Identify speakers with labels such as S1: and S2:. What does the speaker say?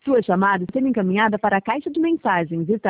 S1: Sua chamada está sendo encaminhada para a caixa de mensagens.